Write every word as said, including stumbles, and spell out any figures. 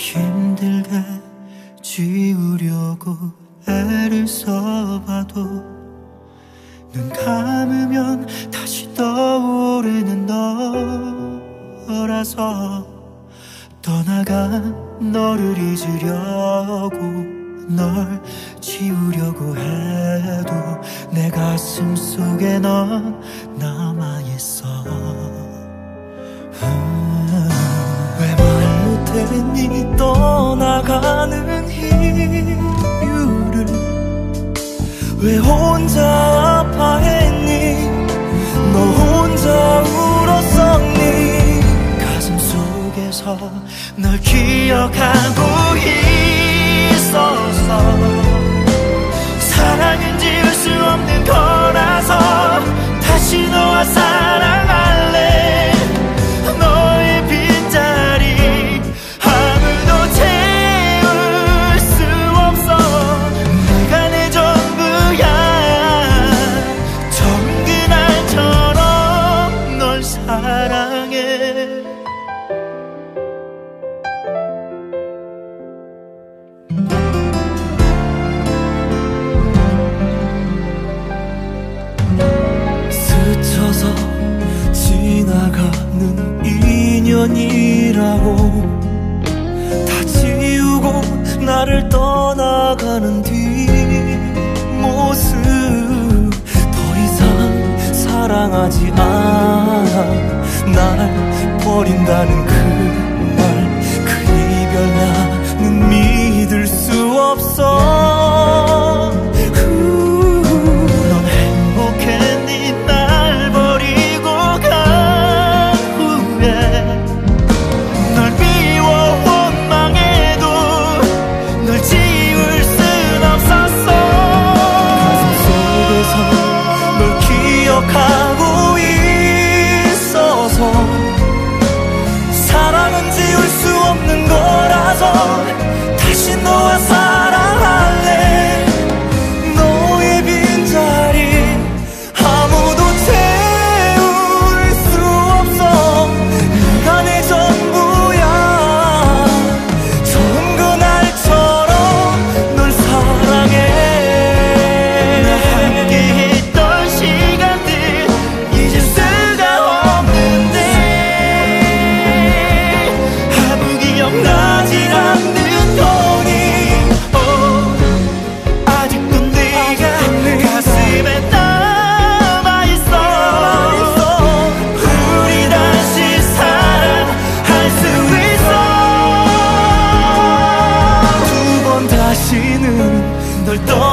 힘들게 지우려고 애를 써봐도 눈 감으면 다시 떠오르는 너라서 떠나간 너를 잊으려고 널 지우려고 해도 내 가슴 속에 넌 남아있어. 음, 왜 말 못했니 떠나가는 이유를, 왜 혼자 아파했니 너 혼자 울었었니. 가슴 속에서 널 기억하고 있어서 사랑은 지울 수 없는 거라서 다시 너와 사랑할래. 너의 빈자리 아무도 채울 수 없어. 내가 내 전부야. 처음 그날처럼 널 사랑해. 스쳐서 지나가는 인연이라고 다 지우고 나를 떠나가는 뒷모습, 더 이상 사랑하지 않아 날 버린다는 그 말, 그 이별 나는 믿을 수 없어. 넌 행복했니 날 버리고 간 후에. 널 미워 원망해도 널 지울 순 없었어. 가슴 속에서 널 기억하고 있어서 사랑은 지울 수 없는 거라서 다시 너와 사랑할래. 너의 빈자리 아무도 채울 수 없어. 네가 내 전부야. 처음 그날처럼 널 사랑해. 나 함께 했던 시간들 잊을 수가 없는데 아무 기억나지 않는 거니. oh, 아직도 네가 가슴에 남아있어. 우리 다시 사랑할 수 있어. 두 번 다시는 널 떠나